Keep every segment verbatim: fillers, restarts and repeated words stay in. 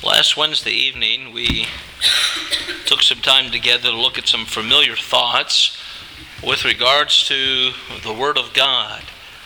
Last Wednesday evening, we took some time together to look at some familiar thoughts with regards to the Word of God.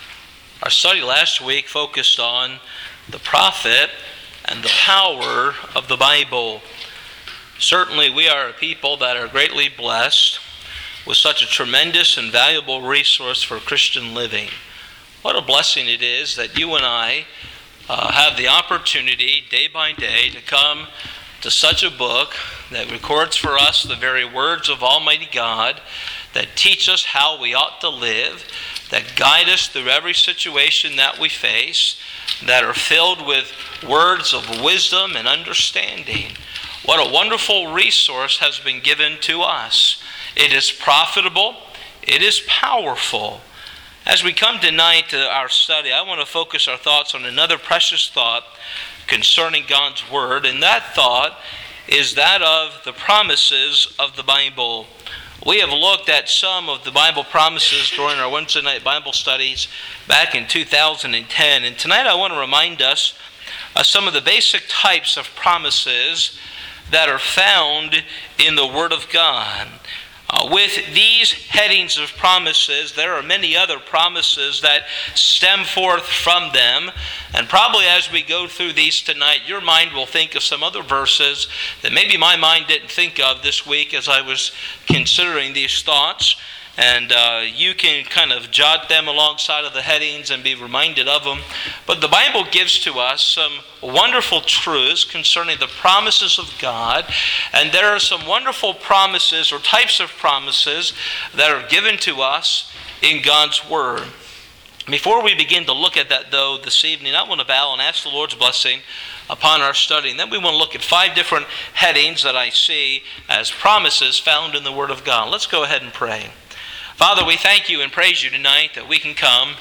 Our study last week focused on the prophet and the power of the Bible. Certainly, we are a people that are greatly blessed with such a tremendous and valuable resource for Christian living. What a blessing it is that you and I Uh, have the opportunity day by day to come to such a book that records for us the very words of Almighty God, that teach us how we ought to live, that guide us through every situation that we face, that are filled with words of wisdom and understanding. What a wonderful resource has been given to us. It is profitable. It is powerful. As we come tonight to our study, I want to focus our thoughts on another precious thought concerning God's Word, and that thought is that of the promises of the Bible. We have looked at some of the Bible promises during our Wednesday night Bible studies back in two thousand ten, and tonight I want to remind us of some of the basic types of promises that are found in the Word of God. Uh, with these headings of promises, there are many other promises that stem forth from them. And probably as we go through these tonight, your mind will think of some other verses that maybe my mind didn't think of this week as I was considering these thoughts. And uh, you can kind of jot them alongside of the headings and be reminded of them. But the Bible gives to us some wonderful truths concerning the promises of God. And there are some wonderful promises or types of promises that are given to us in God's Word. Before we begin to look at that, though, this evening, I want to bow and ask the Lord's blessing upon our study. And then we want to look at five different headings that I see as promises found in the Word of God. Let's go ahead and pray. Father, we thank you and praise you tonight that we can come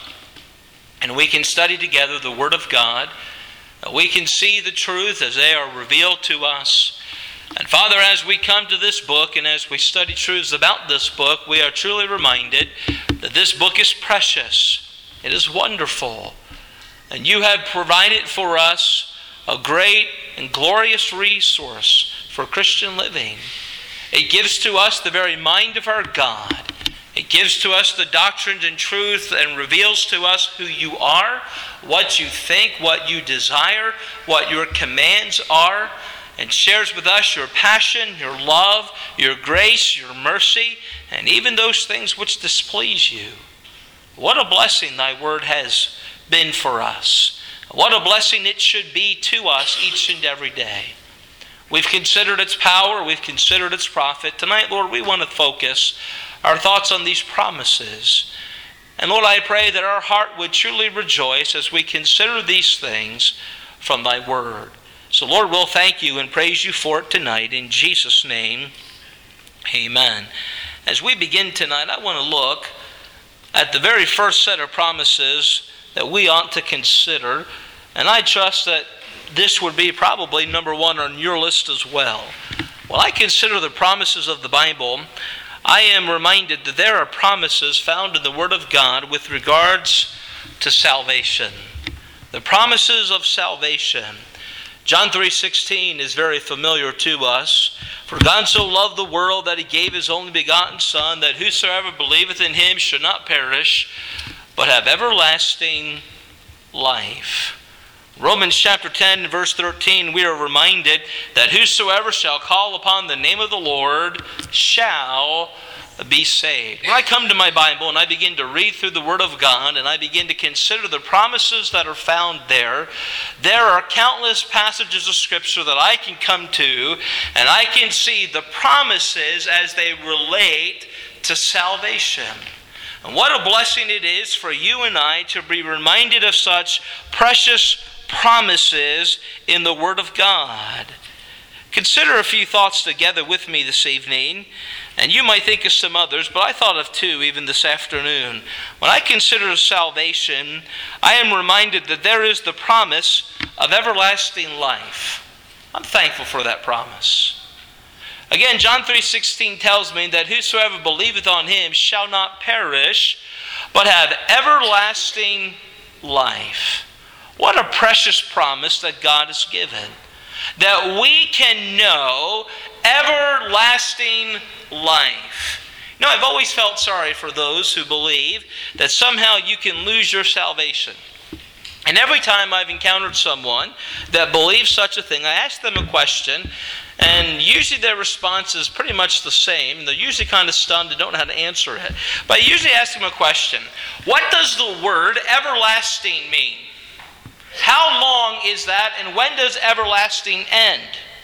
and we can study together the Word of God, that we can see the truth as they are revealed to us. And Father, as we come to this book and as we study truths about this book, we are truly reminded that this book is precious. It is wonderful. And you have provided for us a great and glorious resource for Christian living. It gives to us the very mind of our God. It gives to us the doctrines and truth and reveals to us who you are, what you think, what you desire, what your commands are, and shares with us your passion, your love, your grace, your mercy, and even those things which displease you. What a blessing thy word has been for us. What a blessing it should be to us each and every day. We've considered its power, we've considered its profit. Tonight, Lord, we want to focus our thoughts on these promises. And Lord, I pray that our heart would truly rejoice as we consider these things from thy word. So Lord, we'll thank you and praise you for it tonight. In Jesus' name, amen. As we begin tonight, I want to look at the very first set of promises that we ought to consider. And I trust that this would be probably number one on your list as well. When I consider the promises of the Bible, I am reminded that there are promises found in the Word of God with regards to salvation. The promises of salvation. John three sixteen is very familiar to us. For God so loved the world that he gave his only begotten Son, that whosoever believeth in him should not perish, but have everlasting life. Romans chapter ten, verse thirteen, we are reminded that whosoever shall call upon the name of the Lord shall be saved. When I come to my Bible and I begin to read through the Word of God and I begin to consider the promises that are found there, there are countless passages of Scripture that I can come to and I can see the promises as they relate to salvation. And what a blessing it is for you and I to be reminded of such precious promises in the Word of God. Consider a few thoughts together with me this evening, and you might think of some others, but I thought of two even this afternoon. When I consider salvation, I am reminded that there is the promise of everlasting life. I'm thankful for that promise. Again, John three sixteen tells me that whosoever believeth on him shall not perish, but have everlasting life. What a precious promise that God has given. that we can know everlasting life. You know, I've always felt sorry for those who believe that somehow you can lose your salvation. And every time I've encountered someone that believes such a thing, I ask them a question, and usually their response is pretty much the same. They're usually kind of stunned and don't know how to answer it. But I usually ask them a question. What does the word everlasting mean? How long is that, and when does everlasting end?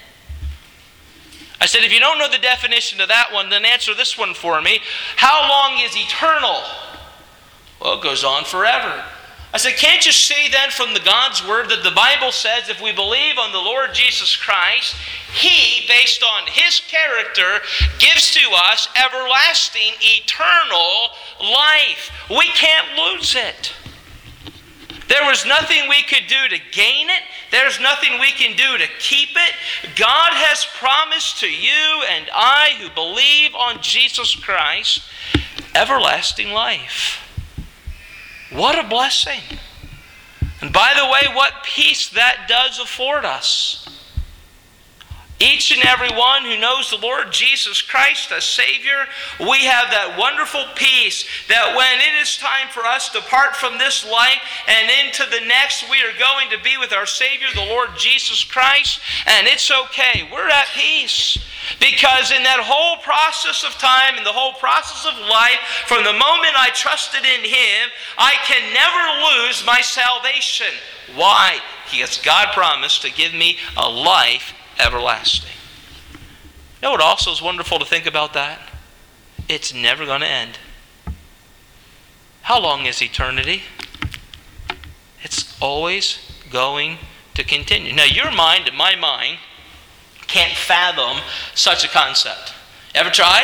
I said, if you don't know the definition of that one, then answer this one for me. How long is eternal? Well, it goes on forever. I said, can't you see then from the God's Word that the Bible says if we believe on the Lord Jesus Christ, He, based on His character, gives to us everlasting, eternal life. We can't lose it. There was nothing we could do to gain it. There's nothing we can do to keep it. God has promised to you and I who believe on Jesus Christ everlasting life. What a blessing. And by the way, what peace that does afford us. Each and every one who knows the Lord Jesus Christ as Savior, we have that wonderful peace that when it is time for us to part from this life and into the next, we are going to be with our Savior, the Lord Jesus Christ, and it's okay. We're at peace. Because in that whole process of time, in the whole process of life, from the moment I trusted in Him, I can never lose my salvation. Why? Because God promised to give me a life everlasting. You know what also is wonderful to think about that? It's never going to end. How long is eternity? It's always going to continue. Now your mind and my mind can't fathom such a concept. Ever tried?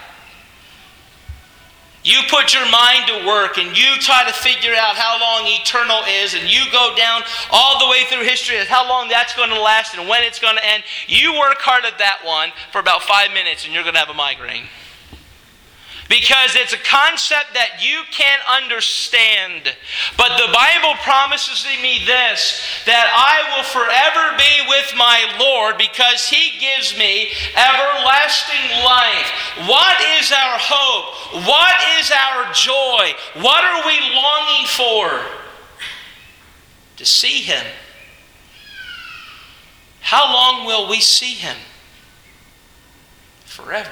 You put your mind to work and you try to figure out how long eternal is, and you go down all the way through history as how long that's going to last and when it's going to end. You work hard at that one for about five minutes and you're going to have a migraine. Because it's a concept that you can't understand. But the Bible promises me this, that I will forever be with my Lord because He gives me everlasting life. What is our hope? What is our joy? What are we longing for? To see Him. How long will we see Him? Forever.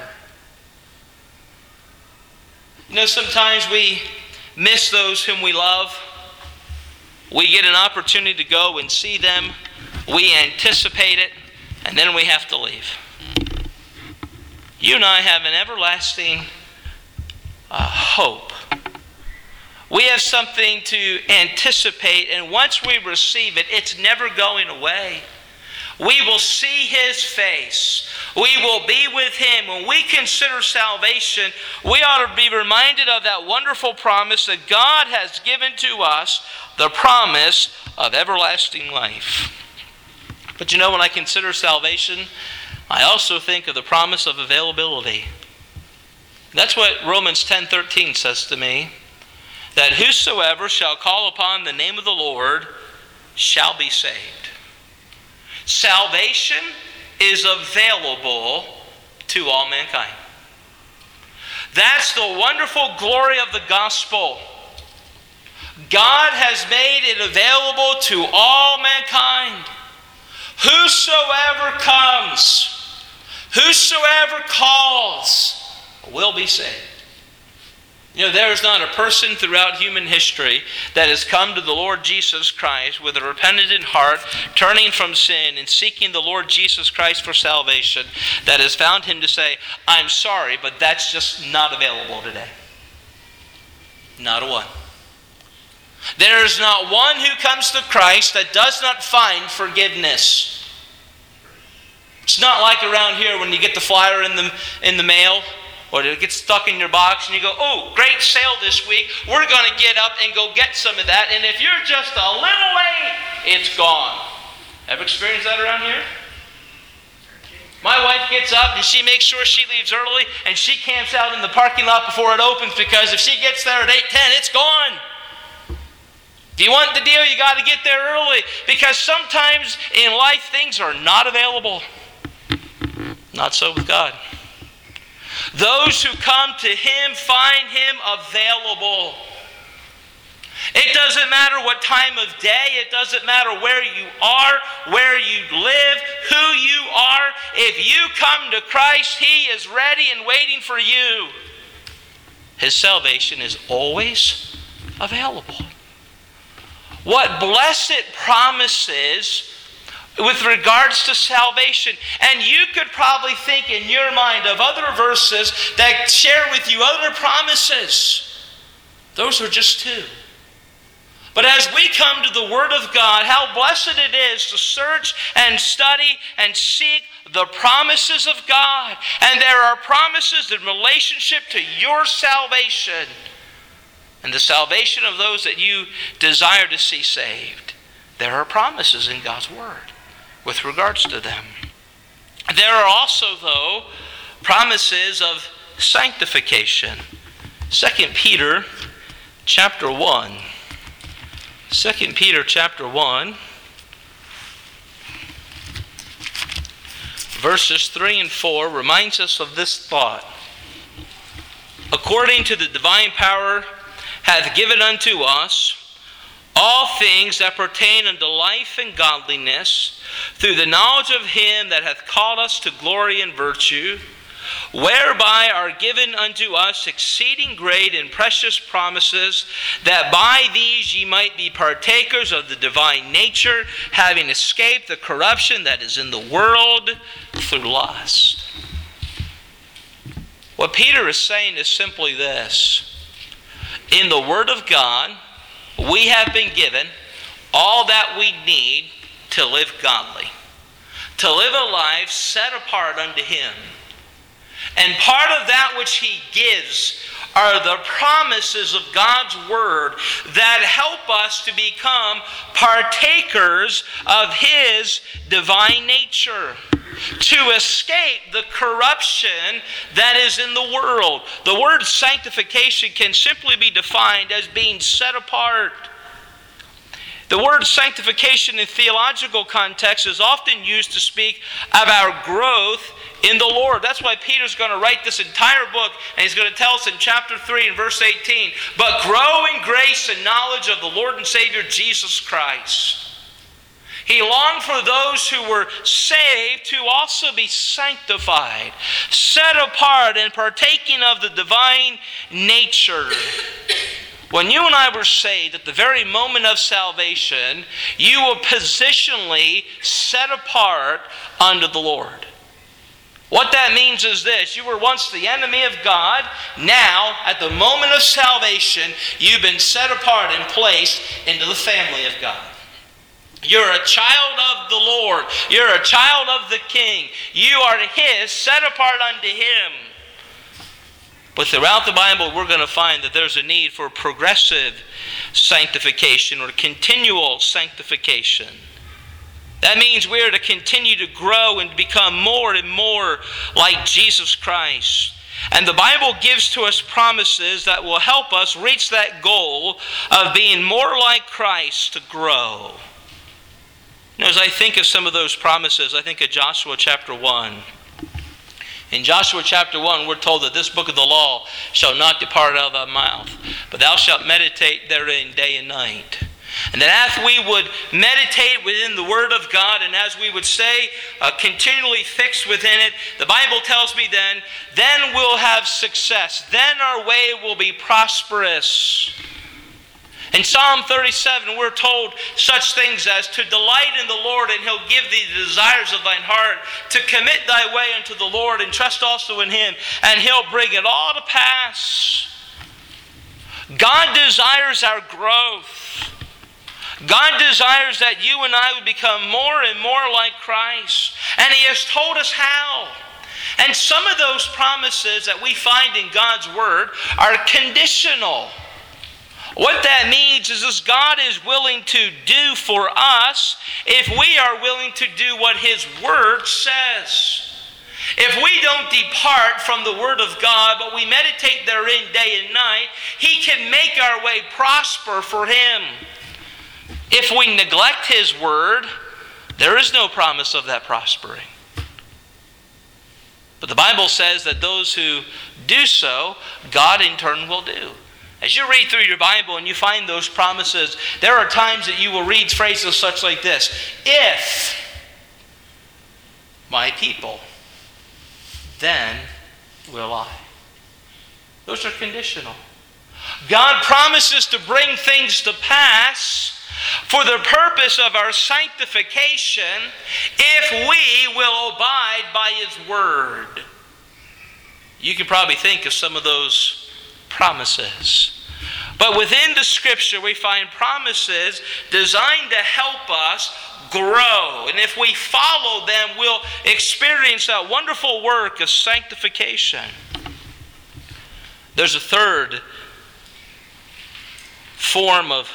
You know, sometimes we miss those whom we love. We get an opportunity to go and see them. We anticipate it, and then we have to leave. You and I have an everlasting uh, hope. We have something to anticipate, and once we receive it, it's never going away. We will see His face. We will be with Him. When we consider salvation, we ought to be reminded of that wonderful promise that God has given to us, the promise of everlasting life. But you know, when I consider salvation, I also think of the promise of availability. That's what Romans ten thirteen says to me, that whosoever shall call upon the name of the Lord shall be saved. Salvation is available to all mankind. That's the wonderful glory of the gospel. God has made it available to all mankind. Whosoever comes, whosoever calls, will be saved. You know, there is not a person throughout human history that has come to the Lord Jesus Christ with a repentant heart, turning from sin and seeking the Lord Jesus Christ for salvation, that has found Him to say, I'm sorry, but that's just not available today. Not a one. There is not one who comes to Christ that does not find forgiveness. It's not like around here when you get the flyer in the, in the mail, or it gets stuck in your box and you go, oh, great sale this week. We're going to get up and go get some of that. And if you're just a little late, it's gone. Ever experienced that around here? My wife gets up and she makes sure she leaves early and she camps out in the parking lot before it opens, because if she gets there at eight ten, it's gone. Do you want the deal? You got to get there early, because sometimes in life things are not available. Not so with God. Those who come to Him find Him available. It doesn't matter what time of day. It doesn't matter where you are, where you live, who you are. If you come to Christ, He is ready and waiting for you. His salvation is always available. What blessed promises with regards to salvation. And you could probably think in your mind of other verses that share with you other promises. Those are just two. But as we come to the Word of God, how blessed it is to search and study and seek the promises of God. And there are promises in relationship to your salvation and the salvation of those that you desire to see saved. There are promises in God's Word with regards to them. There are also, though, promises of sanctification. Second Peter chapter one. Second Peter chapter one, verses three and four reminds us of this thought. According to the divine power hath given unto us all things that pertain unto life and godliness, through the knowledge of Him that hath called us to glory and virtue, whereby are given unto us exceeding great and precious promises, that by these ye might be partakers of the divine nature, having escaped the corruption that is in the world through lust. What Peter is saying is simply this. In the Word of God, we have been given all that we need to live godly, to live a life set apart unto Him. And part of that which He gives are the promises of God's Word that help us to become partakers of His divine nature, to escape the corruption that is in the world. The word sanctification can simply be defined as being set apart. The word sanctification in theological context is often used to speak of our growth in the Lord. That's why Peter's going to write this entire book, and he's going to tell us in chapter three and verse eighteen, but grow in grace and knowledge of the Lord and Savior Jesus Christ. He longed for those who were saved to also be sanctified, set apart, and partaking of the divine nature. When you and I were saved, at the very moment of salvation, you were positionally set apart unto the Lord. What that means is this: you were once the enemy of God. Now, at the moment of salvation, you've been set apart and placed into the family of God. You're a child of the Lord. You're a child of the King. You are His, set apart unto Him. But throughout the Bible, we're going to find that there's a need for progressive sanctification or continual sanctification. That means we are to continue to grow and become more and more like Jesus Christ. And the Bible gives to us promises that will help us reach that goal of being more like Christ to grow. You know, as I think of some of those promises, I think of Joshua chapter one. In Joshua chapter one, we're told that this book of the law shall not depart out of thy mouth, but thou shalt meditate therein day and night. And that as we would meditate within the Word of God, and as we would stay uh, continually fixed within it, the Bible tells me then, then we'll have success. Then our way will be prosperous. In Psalm thirty-seven, we're told such things as to delight in the Lord, and He'll give thee the desires of thine heart, to commit thy way unto the Lord, and trust also in Him, and He'll bring it all to pass. God desires our growth. God desires that you and I would become more and more like Christ, and He has told us how. And some of those promises that we find in God's Word are conditional. What that means is this: God is willing to do for us if we are willing to do what His Word says. If we don't depart from the Word of God, but we meditate therein day and night, He can make our way prosper for Him. If we neglect His word, there is no promise of that prospering. But the Bible says that those who do so, God in turn will do. As you read through your Bible and you find those promises, there are times that you will read phrases such like this: if my people, then will I. Those are conditional. God promises to bring things to pass for the purpose of our sanctification if we will abide by His word. You can probably think of some of those promises. But within the Scripture we find promises designed to help us grow. And if we follow them, we'll experience that wonderful work of sanctification. There's a third form of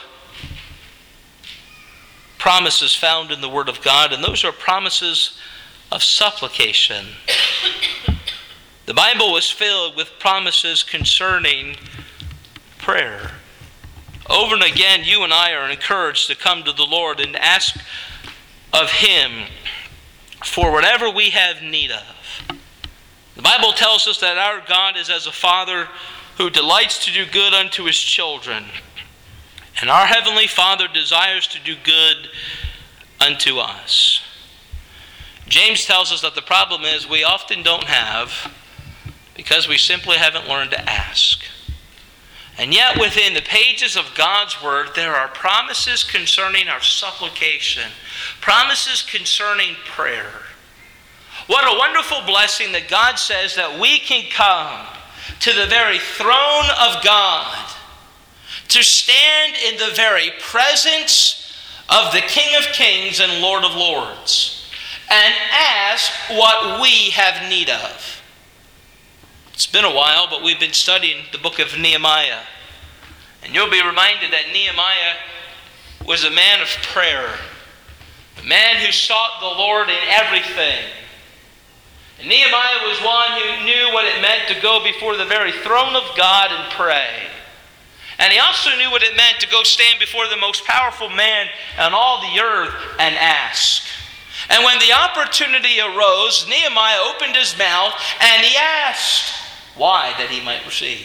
promises found in the Word of God, and those are promises of supplication. The Bible was filled with promises concerning prayer. Over and again, you and I are encouraged to come to the Lord and ask of Him for whatever we have need of. The Bible tells us that our God is as a Father who delights to do good unto His children. And our Heavenly Father desires to do good unto us. James tells us that the problem is we often don't have because we simply haven't learned to ask. And yet within the pages of God's Word, there are promises concerning our supplication, promises concerning prayer. What a wonderful blessing that God says that we can come to the very throne of God, to stand in the very presence of the King of Kings and Lord of Lords, and ask what we have need of. It's been a while, but we've been studying the book of Nehemiah. And you'll be reminded that Nehemiah was a man of prayer, a man who sought the Lord in everything. And Nehemiah was one who knew what it meant to go before the very throne of God and pray. And he also knew what it meant to go stand before the most powerful man on all the earth and ask. And when the opportunity arose, Nehemiah opened his mouth and he asked. Why? That he might receive.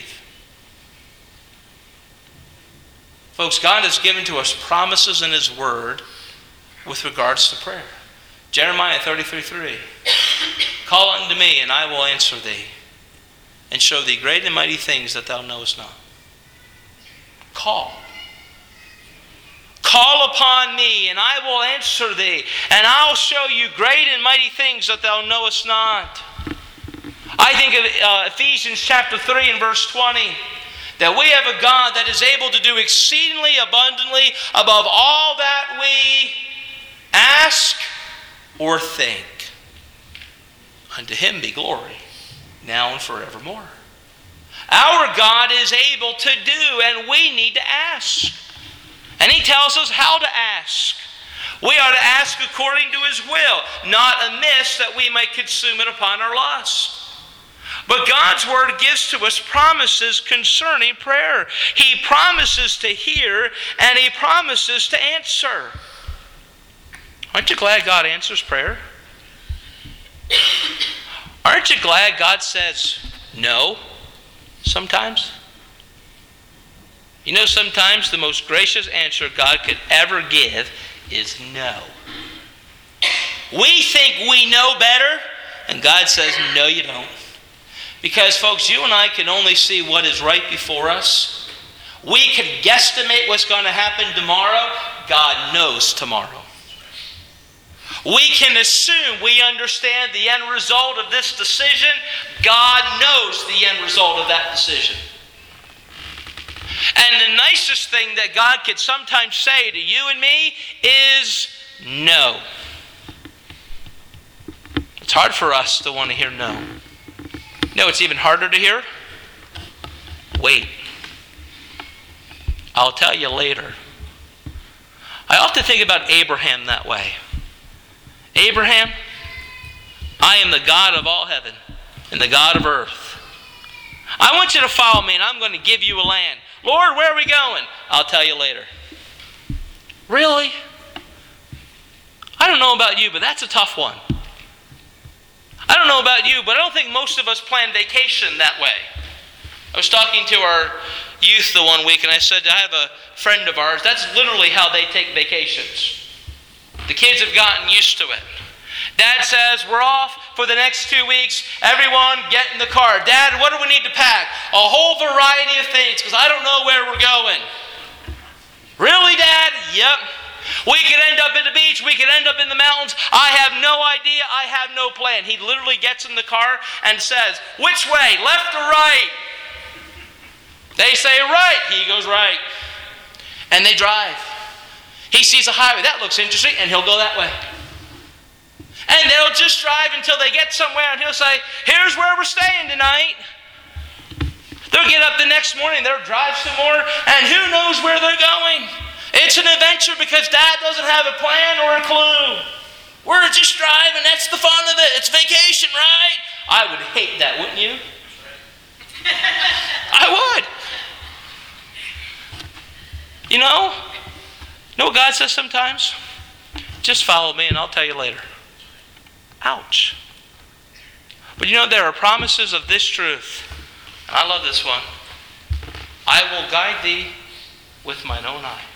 Folks, God has given to us promises in His Word with regards to prayer. Jeremiah thirty-three three. Call unto me, and I will answer thee, and show thee great and mighty things that thou knowest not. Call. Call upon me, and I will answer thee, and I'll show you great and mighty things that thou knowest not. I think of uh, Ephesians chapter three and verse twenty, that we have a God that is able to do exceedingly abundantly above all that we ask or think. Unto Him be glory, now and forevermore. Our God is able to do, and we need to ask. And He tells us how to ask. We are to ask according to His will, not amiss that we may consume it upon our lust. But God's Word gives to us promises concerning prayer. He promises to hear, and He promises to answer. Aren't you glad God answers prayer? Aren't you glad God says no sometimes? You know, sometimes the most gracious answer God could ever give is no. We think we know better, and God says, no, you don't. Because, folks, you and I can only see what is right before us. We can guesstimate what's going to happen tomorrow. God knows tomorrow. We can assume we understand the end result of this decision. God knows the end result of that decision. And the nicest thing that God could sometimes say to you and me is no. It's hard for us to want to hear no. No, it's even harder to hear. Wait. I'll tell you later. I often think about Abraham that way. Abraham, I am the God of all heaven and the God of earth. I want you to follow me, and I'm going to give you a land. Lord, where are we going? I'll tell you later. Really? I don't know about you, but that's a tough one. I don't know about you, but I don't think most of us plan vacation that way. I was talking to our youth the one week, and I said, I have a friend of ours, that's literally how they take vacations. The kids have gotten used to it. Dad says, we're off for the next two weeks. Everyone get in the car. Dad, what do we need to pack? A whole variety of things, because I don't know where we're going. Really, Dad? Yep. We could end up at the beach. We could end up in the mountains. I have no idea. I have no plan. He literally gets in the car and says, which way, left or right? They say right. He goes right. And they drive. He sees a highway. That looks interesting, and he'll go that way. And they'll just drive until they get somewhere, and he'll say, here's where we're staying tonight. They'll get up the next morning, they'll drive some more, and who knows where they're going. It's an adventure because Dad doesn't have a plan or a clue. We're just driving, that's the fun of it. It's vacation, right? I would hate that, wouldn't you? I would. You know, you know what God says sometimes? Just follow me and I'll tell you later. Ouch. But you know, there are promises of this truth. And I love this one. I will guide thee with mine own eye.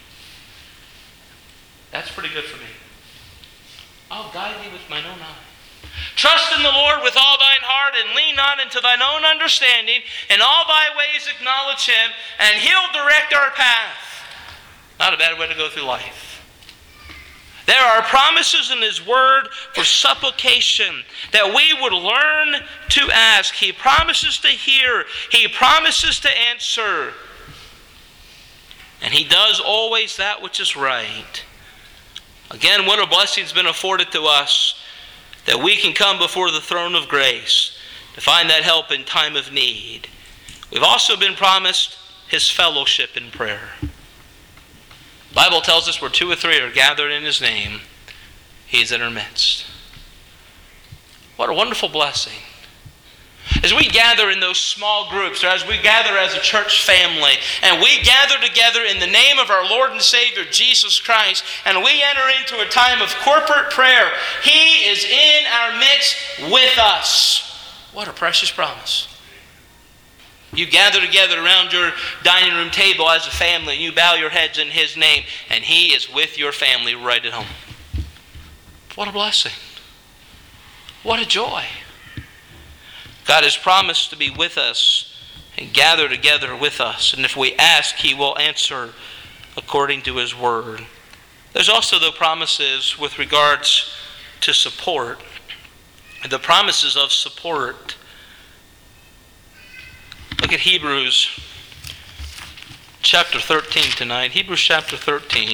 That's pretty good for me. I'll guide thee with mine own eye. Trust in the Lord with all thine heart and lean not into thine own understanding. In all thy ways acknowledge him and he'll direct our path. Not a bad way to go through life. There are promises in his word for supplication that we would learn to ask. He promises to hear. He promises to answer. And he does always that which is right. Again, what a blessing has been afforded to us that we can come before the throne of grace to find that help in time of need. We've also been promised his fellowship in prayer. The Bible tells us where two or three are gathered in his name, he is in our midst. What a wonderful blessing. As we gather in those small groups, or as we gather as a church family, and we gather together in the name of our Lord and Savior, Jesus Christ, and we enter into a time of corporate prayer, he is in our midst with us. What a precious promise. You gather together around your dining room table as a family, and you bow your heads in his name, and he is with your family right at home. What a blessing. What a joy. God has promised to be with us and gather together with us. And if we ask, he will answer according to his word. There's also the promises with regards to support. The promises of support. Look at Hebrews chapter thirteen tonight. Hebrews chapter thirteen.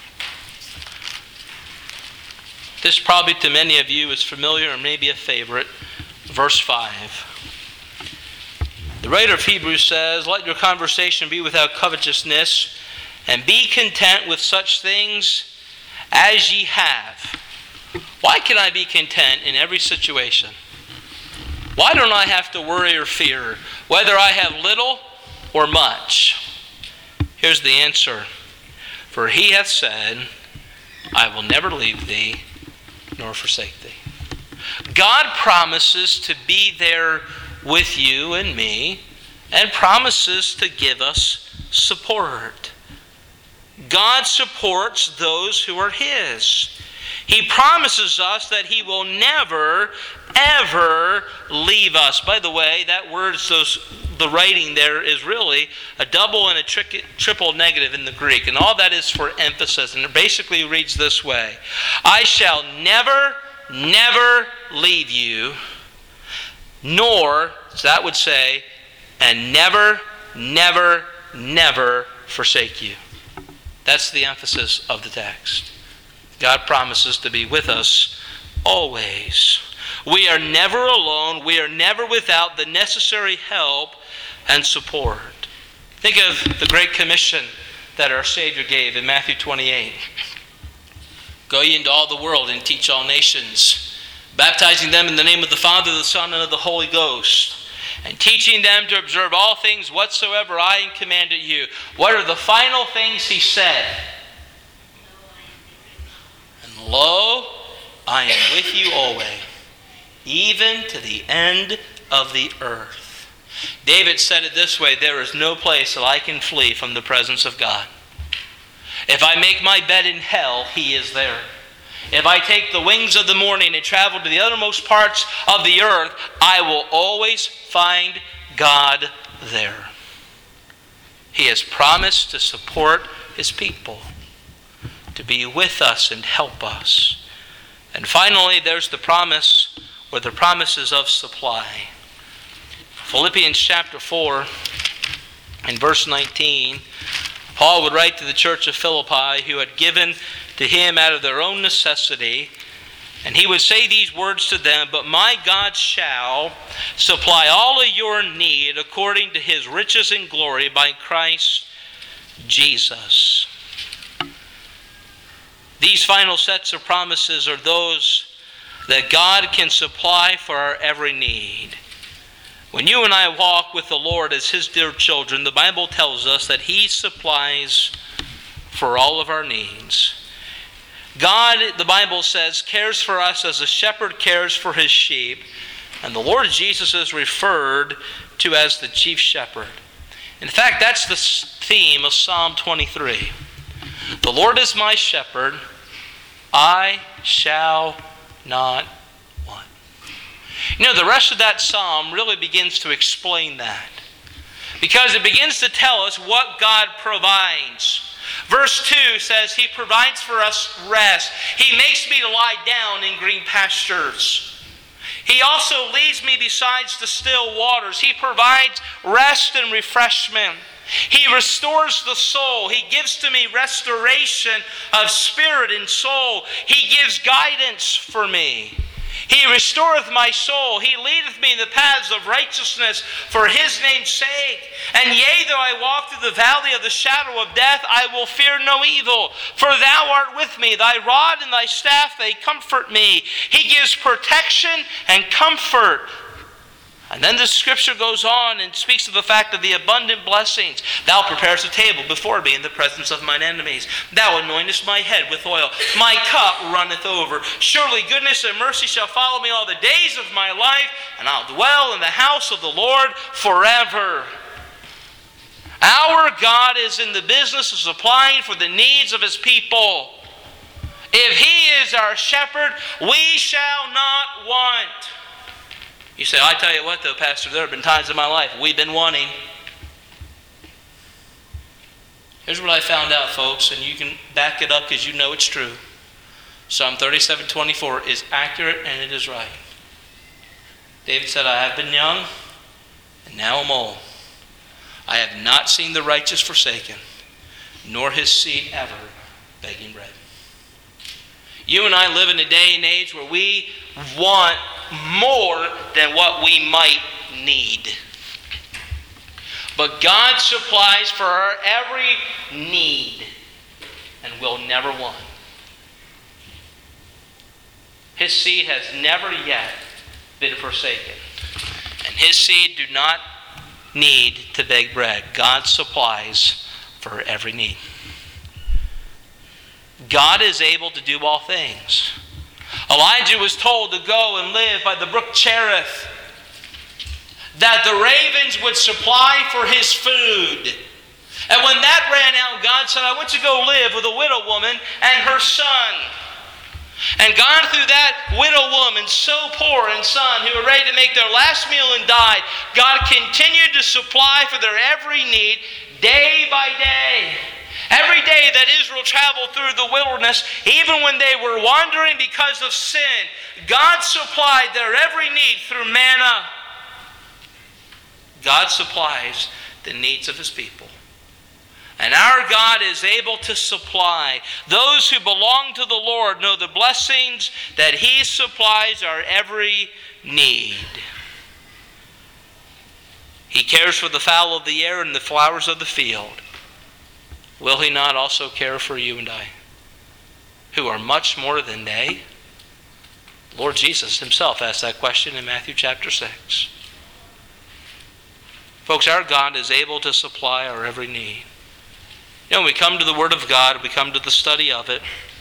This probably to many of you is familiar or maybe a favorite. Verse five. The writer of Hebrews says, let your conversation be without covetousness, and be content with such things as ye have. Why can I be content in every situation? Why don't I have to worry or fear whether I have little or much? Here's the answer. For he hath said, I will never leave thee nor forsake thee. God promises to be there with you and me, and promises to give us support. God supports those who are his. He promises us that he will never, ever leave us. By the way, that word, those, the writing there is really a double and a tri- triple negative in the Greek. And all that is for emphasis. And it basically reads this way. I shall never, never leave you, nor, so that would say, and never, never, never forsake you. That's the emphasis of the text. God promises to be with us always. We are never alone. We are never without the necessary help and support. Think of the Great Commission that our Savior gave in Matthew twenty-eight. Go ye into all the world and teach all nations, baptizing them in the name of the Father, the Son, and of the Holy Ghost, and teaching them to observe all things whatsoever I commanded you. What are the final things he said? Lo, I am with you always, even to the end of the earth. David said it this way, there is no place that I can flee from the presence of God. If I make my bed in hell, He is there. If I take the wings of the morning and travel to the uttermost parts of the earth, I will always find God there. He has promised to support His people, to be with us and help us. And finally, there's the promise, or the promises of supply. Philippians chapter four, in verse nineteen, Paul would write to the church of Philippi, who had given to him out of their own necessity, and he would say these words to them, but my God shall supply all of your need according to His riches and glory by Christ Jesus. These final sets of promises are those that God can supply for our every need. When you and I walk with the Lord as His dear children, the Bible tells us that He supplies for all of our needs. God, the Bible says, cares for us as a shepherd cares for his sheep, and the Lord Jesus is referred to as the chief shepherd. In fact, that's the theme of Psalm twenty-three. The Lord is my shepherd, I shall not want. You know, the rest of that psalm really begins to explain that, because it begins to tell us what God provides. Verse two says, He provides for us rest. He makes me to lie down in green pastures. He also leads me beside the still waters. He provides rest and refreshment. He restores the soul. He gives to me restoration of spirit and soul. He gives guidance for me. He restoreth my soul. He leadeth me in the paths of righteousness for His name's sake. And yea, though I walk through the valley of the shadow of death, I will fear no evil. For Thou art with me. Thy rod and Thy staff, they comfort me. He gives protection and comfort. And then the scripture goes on and speaks of the fact of the abundant blessings. Thou preparest a table before me in the presence of mine enemies. Thou anointest my head with oil. My cup runneth over. Surely goodness and mercy shall follow me all the days of my life, and I'll dwell in the house of the Lord forever. Our God is in the business of supplying for the needs of His people. If He is our shepherd, we shall not want. You say, I tell you what though, Pastor, there have been times in my life we've been wanting. Here's what I found out, folks, and you can back it up because you know it's true. Psalm thirty-seven twenty-four is accurate and it is right. David said, I have been young, and now I'm old. I have not seen the righteous forsaken, nor his seed ever begging bread. You and I live in a day and age where we want more than what we might need. But God supplies for our every need and will never want. His seed has never yet been forsaken. And His seed do not need to beg bread. God supplies for every need. God is able to do all things. Elijah was told to go and live by the brook Cherith, that the ravens would supply for his food. And when that ran out, God said, I want you to go live with a widow woman and her son. And God, through that widow woman, so poor and son, who were ready to make their last meal and died, God continued to supply for their every need day by day. Every day that Israel traveled through the wilderness, even when they were wandering because of sin, God supplied their every need through manna. God supplies the needs of His people. And our God is able to supply. Those who belong to the Lord know the blessings that He supplies our every need. He cares for the fowl of the air and the flowers of the field. Will He not also care for you and I, who are much more than they? Lord Jesus Himself asked that question in Matthew chapter six. Folks, our God is able to supply our every need. You know, when we come to the Word of God, we come to the study of it,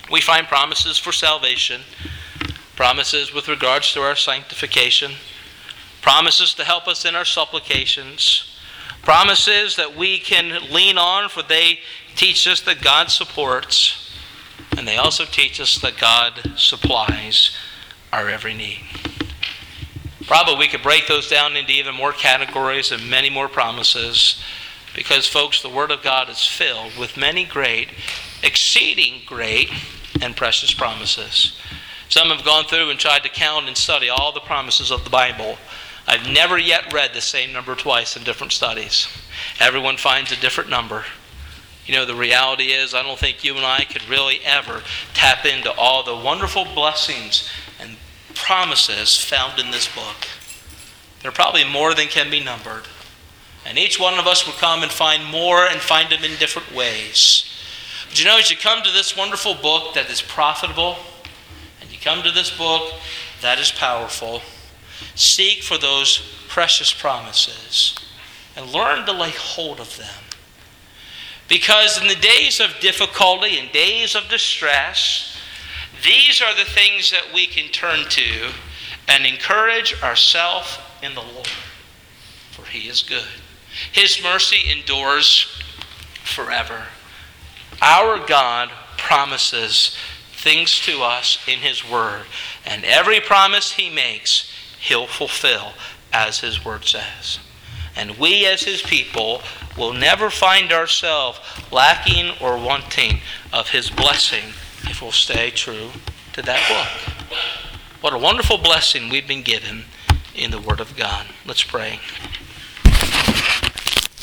We find promises for salvation, promises with regards to our sanctification, promises to help us in our supplications, promises that we can lean on, for they teach us that God supports, and they also teach us that God supplies our every need. Probably we could break those down into even more categories and many more promises, because, folks, the Word of God is filled with many great, exceeding great, and precious promises. Some have gone through and tried to count and study all the promises of the Bible. I've never yet read the same number twice in different studies. Everyone finds a different number. You know, the reality is, I don't think you and I could really ever tap into all the wonderful blessings and promises found in this book. There are probably more than can be numbered. And each one of us will come and find more and find them in different ways. But you know, as you come to this wonderful book that is profitable, and you come to this book that is powerful, seek for those precious promises and learn to lay hold of them. Because in the days of difficulty and days of distress, these are the things that we can turn to and encourage ourselves in the Lord. For He is good. His mercy endures forever. Our God promises things to us in His Word. And every promise He makes, He'll fulfill, as His Word says. And we as His people will never find ourselves lacking or wanting of His blessing if we'll stay true to that book. What a wonderful blessing we've been given in the Word of God. Let's pray.